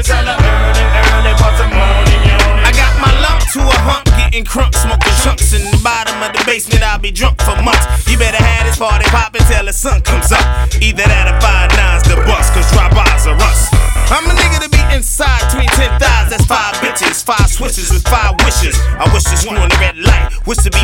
It's hella early, but some morning, I got my lump to a hump, getting crunk, smoking chunks in the bottom of the basement. I'll be drunk for months. You better have this party poppin' till the sun comes up. Either that or 5-9